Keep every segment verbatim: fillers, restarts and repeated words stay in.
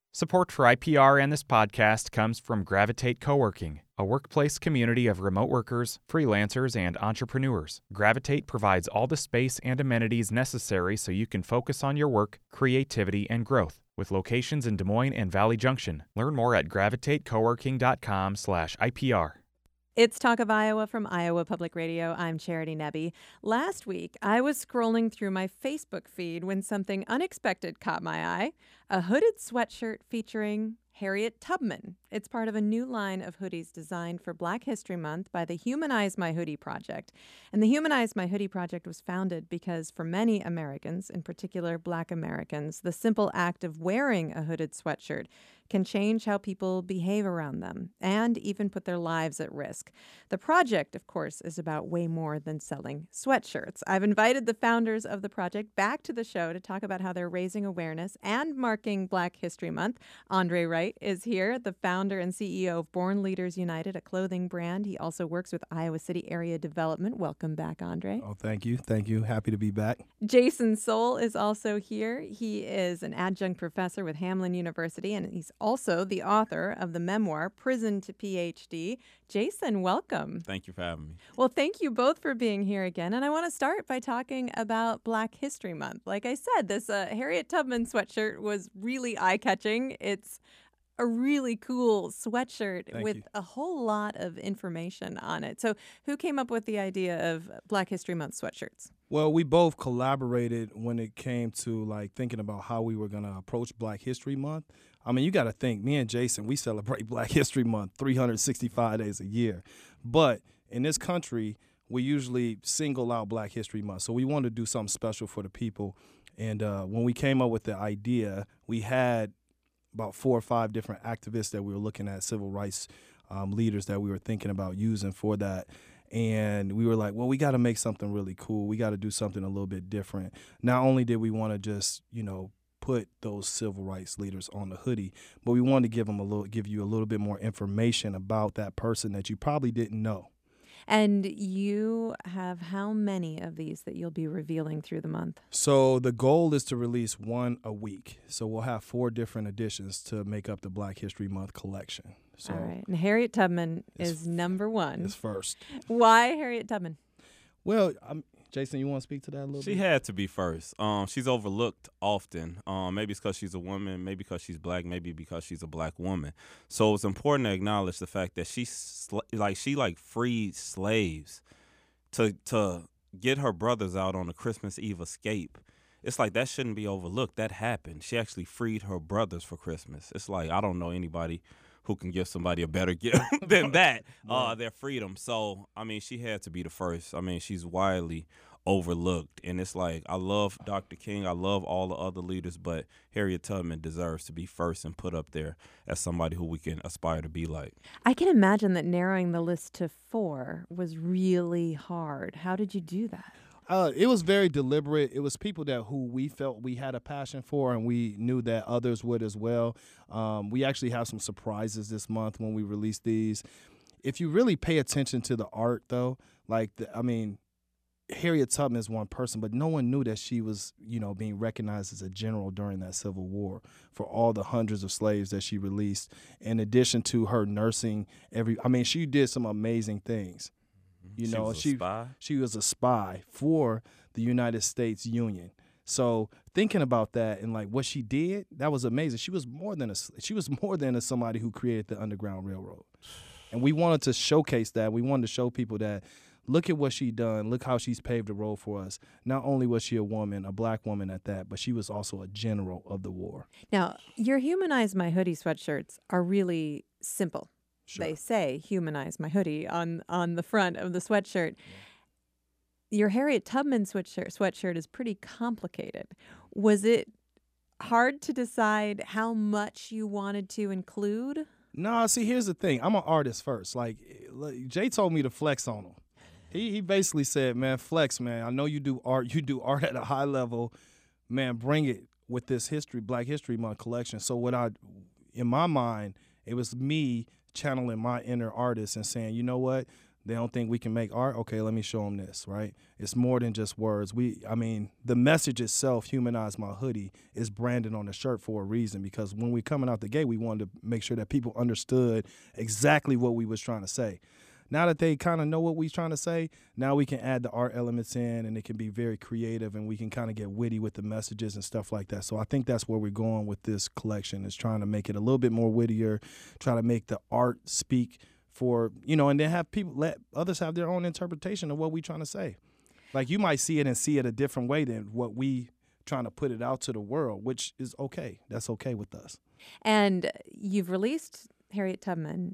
Support for I P R and this podcast comes from Gravitate Coworking, a workplace community of remote workers, freelancers, and entrepreneurs. Gravitate provides all the space and amenities necessary so you can focus on your work, creativity, and growth. With locations in Des Moines and Valley Junction. Learn more at gravitatecoworking.com slash IPR. It's Talk of Iowa from Iowa Public Radio. I'm Charity Nebbe. Last week, I was scrolling through my Facebook feed when something unexpected caught my eye. A hooded sweatshirt featuring Harriet Tubman. It's part of a new line of hoodies designed for Black History Month by the Humanize My Hoodie Project. And the Humanize My Hoodie Project was founded because for many Americans, in particular Black Americans, the simple act of wearing a hooded sweatshirt can change how people behave around them and even put their lives at risk. The project, of course, is about way more than selling sweatshirts. I've invited the founders of the project back to the show to talk about how they're raising awareness and marking Black History Month. Andre Wright is here, the founder and C E O of Born Leaders United, a clothing brand. He also works with Iowa City Area Development. Welcome back, Andre. Oh, thank you. Thank you. Happy to be back. Jason Soul is also here. He is an adjunct professor with Hamline University, and he's also the author of the memoir, Prison to P H D. Jason, welcome. Thank you for having me. Well, thank you both for being here again. And I want to start by talking about Black History Month. Like I said, this uh, Harriet Tubman sweatshirt was really eye-catching. It's a really cool sweatshirt Thank with you. a whole lot of information on it. So who came up with the idea of Black History Month sweatshirts? Well, we both collaborated when it came to like thinking about how we were going to approach Black History Month. I mean, you got to think, me and Jason, we celebrate Black History Month three hundred sixty-five days a year. But in this country, we usually single out Black History Month. So we wanted to do something special for the people. And uh, when we came up with the idea, we had about four or five different activists that we were looking at, civil rights um, leaders that we were thinking about using for that. And we were like, well, we got to make something really cool. We got to do something a little bit different. Not only did we want to just, you know, put those civil rights leaders on the hoodie, but we wanted to give them a little, give you a little bit more information about that person that you probably didn't know. And you have how many of these that you'll be revealing through the month? So the goal is to release one a week. So we'll have four different editions to make up the Black History Month collection. So All right. And Harriet Tubman is number one. It's first. Why Harriet Tubman? Well, I'm, Jason, you want to speak to that a little She bit? had to be first. Um, she's overlooked often. Um, maybe it's because she's a woman, maybe because she's black, maybe because she's a black woman. So it's important to acknowledge the fact that she sl- like she like freed slaves to to get her brothers out on a Christmas Eve escape. It's like that shouldn't be overlooked. That happened. She actually freed her brothers for Christmas. It's like I don't know anybody who can give somebody a better gift than that, uh, their freedom. So, I mean, she had to be the first. I mean, she's widely overlooked. And it's like, I love Doctor King. I love all the other leaders, but Harriet Tubman deserves to be first and put up there as somebody who we can aspire to be like. I can imagine that narrowing the list to four was really hard. How did you do that? Uh, it was very deliberate. It was people that who we felt we had a passion for, and we knew that others would as well. Um, we actually have some surprises this month when we release these. If you really pay attention to the art, though, like the, I mean, Harriet Tubman is one person, but no one knew that she was, you know, being recognized as a general during that Civil War for all the hundreds of slaves that she released. In addition to her nursing every, I mean, she did some amazing things. You She know, was a she spy? she was a spy for the United States Union. So thinking about that and like what she did, that was amazing. She was more than a she was more than a somebody who created the Underground Railroad, and we wanted to showcase that. We wanted to show people that look at what she done. Look how she's paved the road for us. Not only was she a woman, a black woman at that, but she was also a general of the war. Now, your Humanize My Hoodie sweatshirts are really simple. Sure. They say Humanize My Hoodie on, on the front of the sweatshirt. Yeah. Your Harriet Tubman sweatshirt, sweatshirt is pretty complicated. Was it hard to decide how much you wanted to include? No, see, here's the thing. I'm an artist first. Like, like Jay told me to flex on him. He he basically said, man, flex, man. I know you do art. You do art at a high level. Man, bring it with this history, Black History Month collection. So what I, in my mind, it was me channeling my inner artist and saying, you know what? They don't think we can make art. Okay, let me show them this, right? It's more than just words. We, I mean, the message itself, Humanize My Hoodie, is branded on the shirt for a reason, because when we coming out the gate, we wanted to make sure that people understood exactly what we was trying to say. Now that they kind of know what we're trying to say, now we can add the art elements in, and it can be very creative, and we can kind of get witty with the messages and stuff like that. So I think that's where we're going with this collection, is trying to make it a little bit more wittier, try to make the art speak for, you know, and then have people, let others have their own interpretation of what we're trying to say. Like, you might see it and see it a different way than what we trying to put it out to the world, which is okay. That's okay with us. And you've released Harriet Tubman.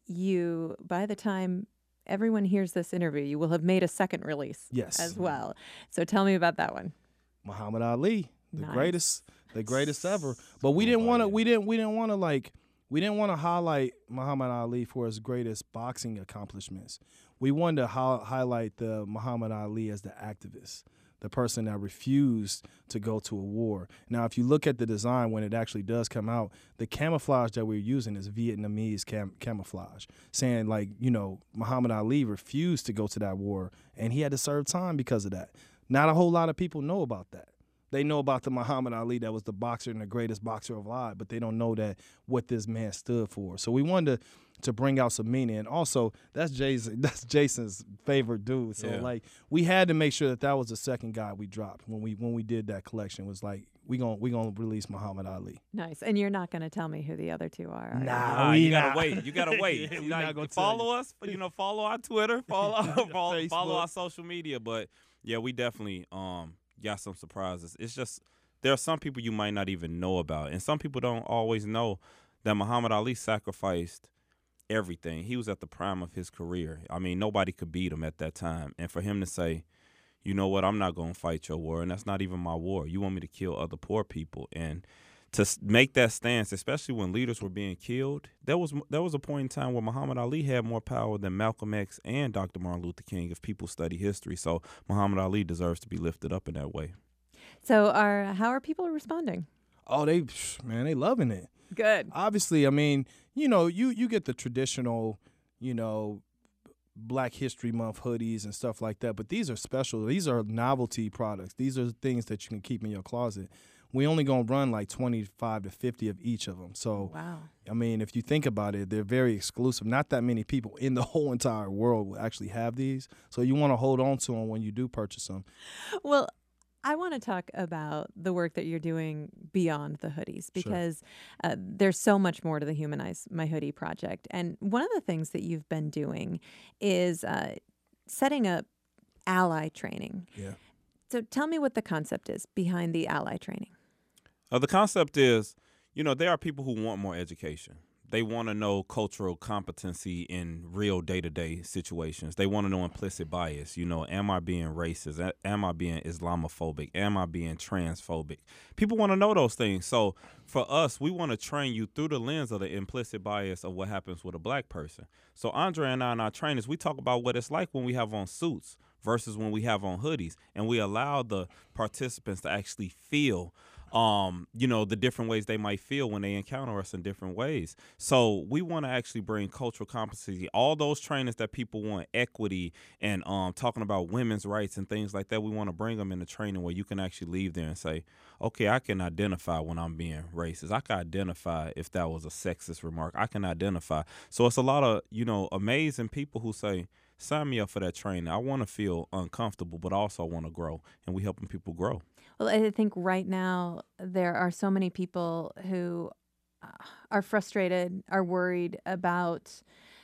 You, by the time everyone hears this interview, you will have made a second release Yes. as well. So tell me about that one. Muhammad Ali, the Nice. greatest, the greatest ever. But we didn't want to, we didn't, we didn't want to like, we didn't want to highlight Muhammad Ali for his greatest boxing accomplishments. We wanted to hi- highlight the Muhammad Ali as the activist, the person that refused to go to a war. Now, if you look at the design when it actually does come out, the camouflage that we're using is Vietnamese cam- camouflage, saying, like, you know, Muhammad Ali refused to go to that war, and he had to serve time because of that. Not a whole lot of people know about that. They know about the Muhammad Ali that was the boxer and the greatest boxer alive, but they don't know that what this man stood for. So we wanted to, to bring out some meaning. And also, that's Jason, that's Jason's favorite dude. So, Yeah. like, we had to make sure that that was the second guy we dropped when we when we did that collection. Was like, we gon' we gonna release Muhammad Ali. Nice. And you're not going to tell me who the other two are, are you? Nah. Nah, we you gotta not. wait. You gotta wait. Yeah, You we like, not gonna tell follow us. You know, follow our Twitter. Follow follow, Facebook. follow our social media. But yeah, we definitely um got some surprises. It's just there are some people you might not even know about, and some people don't always know that Muhammad Ali sacrificed everything. He was at the prime of his career. I mean, nobody could beat him at that time, and for him to say, you know what, I'm not going to fight your war, and that's not even my war. You want me to kill other poor people, and to s- make that stance, especially when leaders were being killed, there was there was a point in time where Muhammad Ali had more power than Malcolm X and Doctor Martin Luther King, if people study history. So Muhammad Ali deserves to be lifted up in that way. So are how are people responding? Oh, they man, they loving it. Good. Obviously, I mean, you know, you you get the traditional, you know, Black History Month hoodies and stuff like that, but these are special. These are novelty products. These are things that you can keep in your closet. We only gonna run like twenty-five to fifty of each of them. So, Wow. I mean, if you think about it, they're very exclusive. Not that many people in the whole entire world will actually have these. So you want to hold on to them when you do purchase them. Well, I want to talk about the work that you're doing beyond the hoodies, because uh, there's so much more to the Humanize My Hoodie project. And one of the things that you've been doing is uh, setting up ally training. Yeah. So tell me what the concept is behind the ally training. Uh, the concept is, you know, there are people who want more education. They want to know cultural competency in real day-to-day situations. They want to know implicit bias. You know, am I being racist? A- Am I being Islamophobic? Am I being transphobic? People want to know those things. So for us, we want to train you through the lens of the implicit bias of what happens with a black person. So Andre and I and our trainers, we talk about what it's like when we have on suits versus when we have on hoodies, and we allow the participants to actually feel Um, you know, the different ways they might feel when they encounter us in different ways. So we want to actually bring cultural competency, all those trainings that people want, equity and um, talking about women's rights and things like that. We want to bring them in the training where you can actually leave there and say, okay, I can identify when I'm being racist. I can identify if that was a sexist remark. I can identify. So it's a lot of, you know, amazing people who say, sign me up for that training. I want to feel uncomfortable, but also I want to grow. And we helping people grow. Well, I think right now there are so many people who uh, are frustrated, are worried about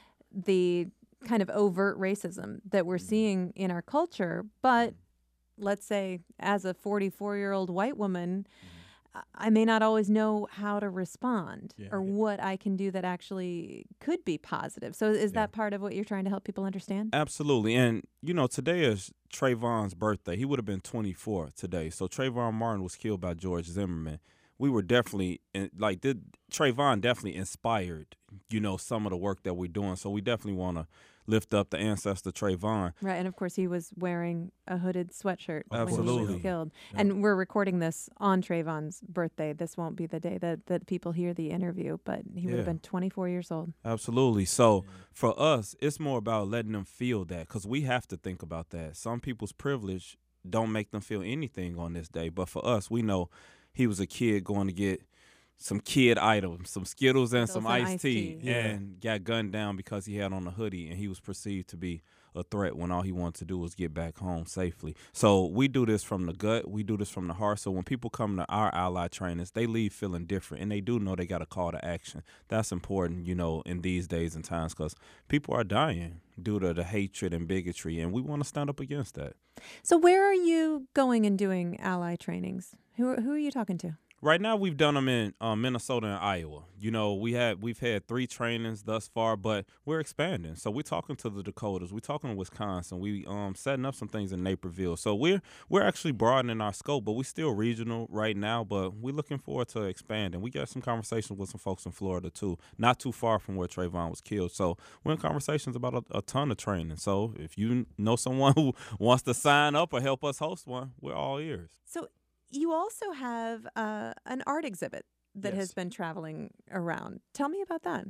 the kind of overt racism that we're seeing in our culture. But let's say, as a forty-four-year-old white woman, I- I may not always know how to respond Yeah. or what I can do that actually could be positive. So is Yeah. that part of what you're trying to help people understand? Absolutely. And, you know, today is Trayvon's birthday. He would have been twenty-four today. So Trayvon Martin was killed by George Zimmerman. We were definitely, in- like, did Trayvon definitely inspired, you know, some of the work that we're doing. So we definitely want to lift up the ancestor Trayvon. Right, and of course he was wearing a hooded sweatshirt when he Absolutely. was killed. Yeah. And we're recording this on Trayvon's birthday. This won't be the day that, that people hear the interview, but he would Yeah. have been twenty-four years old. Absolutely. So for us, it's more about letting them feel that, because we have to think about that. Some people's privilege don't make them feel anything on this day. But for us, we know he was a kid going to get some kid items, some Skittles and Skittles some and iced iced tea, tea. Yeah. and got gunned down because he had on a hoodie, and he was perceived to be a threat when all he wanted to do was get back home safely. So we do this from the gut. We do this from the heart. So when people come to our ally trainings, they leave feeling different, and they do know they got a call to action. That's important, you know, in these days and times, because people are dying due to the hatred and bigotry, and we want to stand up against that. So where are you going and doing ally trainings? Who are, who are you talking to? Right now, we've done them in uh, Minnesota and Iowa. You know, we had we've had three trainings thus far, but we're expanding. So we're talking to the Dakotas, we're talking to Wisconsin, we um setting up some things in Naperville. So we're we're actually broadening our scope, but we're still regional right now. But we're looking forward to expanding. We got some conversations with some folks in Florida too, not too far from where Trayvon was killed. So we're in conversations about a, a ton of training. So if you know someone who wants to sign up or help us host one, we're all ears. So you also have uh, an art exhibit that Yes. has been traveling around. Tell me about that.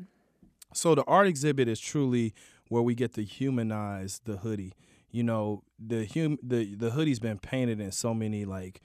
So the art exhibit is truly where we get to humanize the hoodie. You know, the hum the the hoodie's been painted in so many like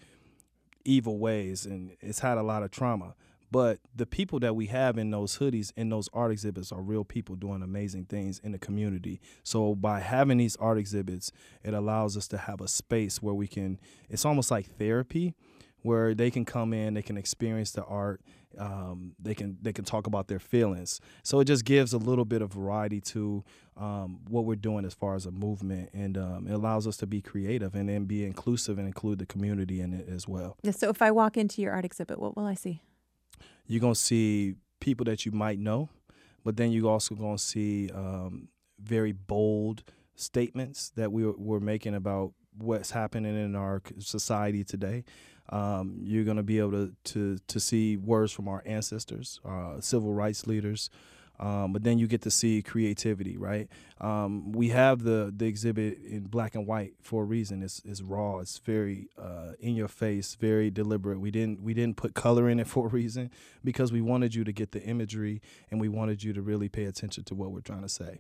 evil ways, and it's had a lot of trauma. But the people that we have in those hoodies, in those art exhibits, are real people doing amazing things in the community. So by having these art exhibits, it allows us to have a space where we can, it's almost like therapy, where they can come in, they can experience the art, um, they can they can talk about their feelings. So it just gives a little bit of variety to um, what we're doing as far as a movement, and um, it allows us to be creative and then be inclusive and include the community in it as well. Yeah, so if I walk into your art exhibit, what will I see? You're going to see people that you might know, but then you're also going to see um, very bold statements that we we're, we're making about what's happening in our society today. Um, you're going to be able to, to to see words from our ancestors, uh, civil rights leaders, um, but then you get to see creativity, right? Um, we have the the exhibit in black and white for a reason. It's, it's raw. It's very uh, in your face, very deliberate. We didn't we didn't put color in it for a reason, because we wanted you to get the imagery, and we wanted you to really pay attention to what we're trying to say.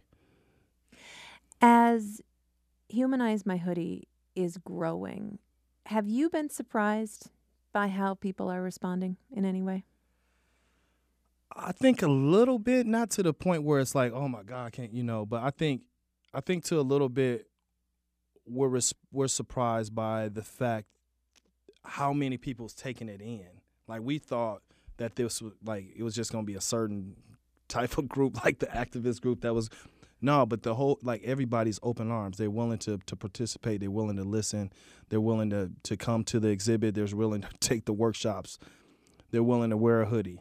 As Humanize My Hoodie is growing, have you been surprised by how people are responding in any way? I think a little bit, not to the point where it's like, oh my God, I can't, you know, but I think, I think to a little bit, we're res- we're surprised by the fact how many people's taking it in. Like, we thought that this was like it was just gonna be a certain type of group, like the activist group that was. No, but the whole, like, everybody's open arms. They're willing to to participate. They're willing to listen. They're willing to to come to the exhibit. They're willing to take the workshops. They're willing to wear a hoodie.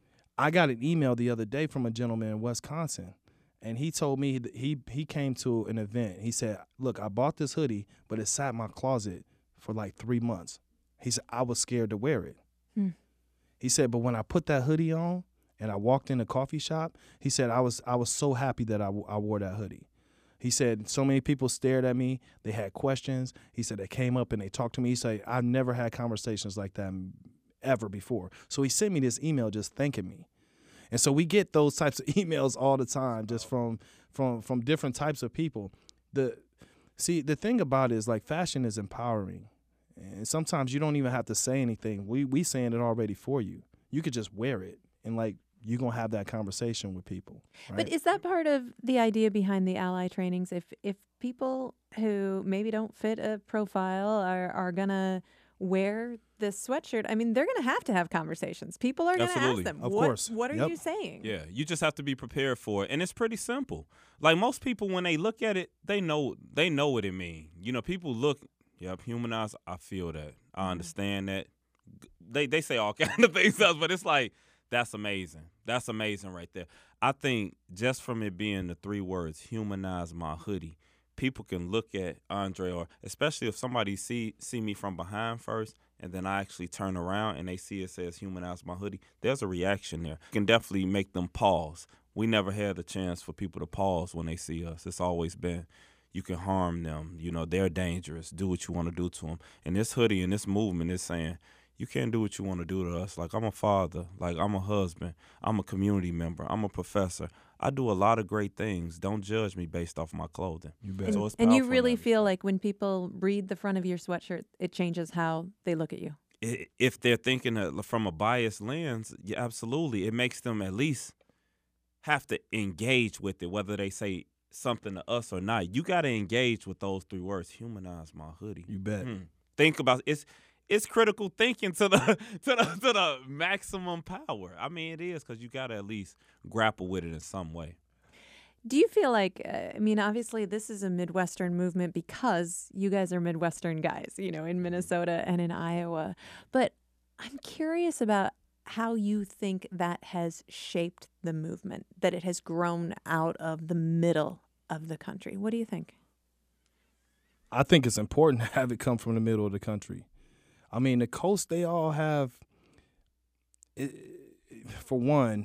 I got an email the other day from a gentleman in Wisconsin, and he told me that he he came to an event. He said, look, I bought this hoodie, but it sat in my closet for like three months. He said, I was scared to wear it. Hmm. He said, but when I put that hoodie on and I walked in a coffee shop, he said, I was I was so happy that I, I wore that hoodie. He said, so many people stared at me. They had questions. He said, they came up and they talked to me. He said, I've never had conversations like that ever before. So he sent me this email just thanking me. And so we get those types of emails all the time, just from from from different types of people. The see the thing about it is, like, fashion is empowering, and sometimes you don't even have to say anything. We we saying it already for you. You could just wear it, and like you're gonna have that conversation with people. Right? But is that part of the idea behind the ally trainings? If if people who maybe don't fit a profile are are gonna wear this sweatshirt, I mean, they're going to have to have conversations. People are going to ask Absolutely. them, Of what, course. what are Yep. you saying? Yeah, you just have to be prepared for it, and it's pretty simple. Like, most people, when they look at it, they know they know what it means. You know, people look, yep, humanize. I feel that. I understand that. They they say all kinds of things else, but it's like, that's amazing. That's amazing right there. I think just from it being the three words, humanize my hoodie, people can look at Andre, or especially if somebody see see me from behind first, and then I actually turn around and they see it says humanize my hoodie, there's a reaction there. It can definitely make them pause. we never had the chance for people to pause when they see us. It's always been, you can harm them. You know, they're dangerous. Do what you want to do to them. And this hoodie and this movement is saying, you can't do what you want to do to us. Like, I'm a father. Like, I'm a husband. I'm a community member. I'm a professor. I do a lot of great things. Don't judge me based off my clothing. You bet. And, So it's and you powerful in really that feel respect. like when people read the front of your sweatshirt, it changes how they look at you. I- If they're thinking uh, from a biased lens, yeah, absolutely. It makes them at least have to engage with it, whether they say something to us or not. You got to engage with those three words. Humanize my hoodie. You bet. Hmm. Think about it's it's critical thinking to the to the to the maximum power. I mean, it is, because you got to at least grapple with it in some way. Do you feel like, uh, I mean, obviously this is a Midwestern movement because you guys are Midwestern guys, you know, in Minnesota and in Iowa. But I'm curious about how you think that has shaped the movement, that it has grown out of the middle of the country. What do you think? I think it's important to have it come from the middle of the country. I mean, the coast, they all have, it, for one,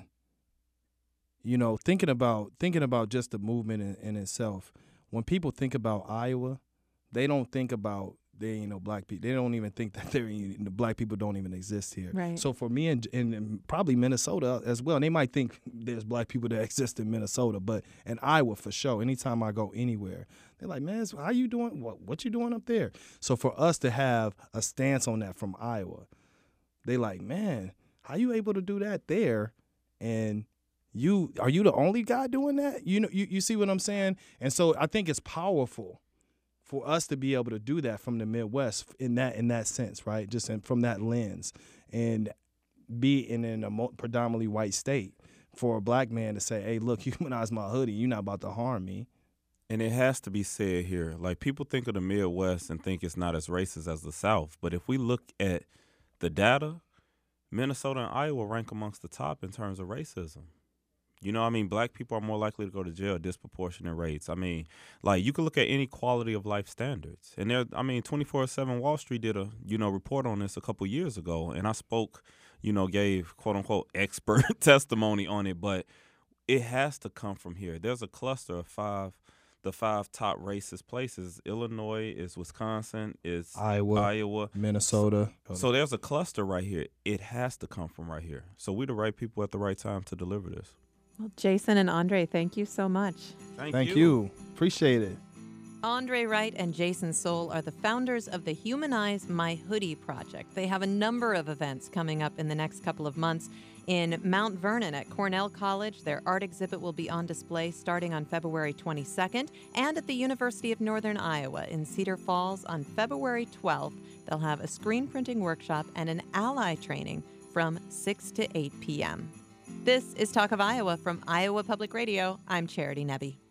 you know, thinking about thinking about just the movement in, in itself. When people think about Iowa, they don't think about there ain't no black people. They don't even think that there ain't, the black people don't even exist here. Right. So for me and, and, and probably Minnesota as well, and they might think there's black people that exist in Minnesota, but in Iowa for sure. Anytime I go anywhere, they're like, man, so how you doing? What what you doing up there? So for us to have a stance on that from Iowa, they like, man, how you able to do that there? And you are you the only guy doing that? You know, you, you see what I'm saying? And so I think it's powerful for us to be able to do that from the Midwest in that in that sense, right? Just in, from that lens, and be in, in a mo- predominantly white state, for a black man to say, hey, look, humanize my hoodie. You're not about to harm me. And it has to be said here, like, people think of the Midwest and think it's not as racist as the South. But if we look at the data, Minnesota and Iowa rank amongst the top in terms of racism. You know, I mean, black people are more likely to go to jail at disproportionate rates. I mean, like, you can look at any quality of life standards. And there, I mean, twenty-four seven Wall Street did a, you know, report on this a couple years ago. And I spoke, you know, gave, quote unquote, expert testimony on it. But it has to come from here. There's a cluster of five, the five top racist places. Illinois, is Wisconsin, is Iowa, Iowa, Minnesota. So there's a cluster right here. It has to come from right here. So we're the right people at the right time to deliver this. Well, Jason and Andre, thank you so much. Thank, Thank you. you. Appreciate it. Andre Wright and Jason Soul are the founders of the Humanize My Hoodie project. They have a number of events coming up in the next couple of months. In Mount Vernon at Cornell College, their art exhibit will be on display starting on February twenty-second. And at the University of Northern Iowa in Cedar Falls on February twelfth, they'll have a screen printing workshop and an ally training from six to eight p.m. This is Talk of Iowa from Iowa Public Radio. I'm Charity Nebbe.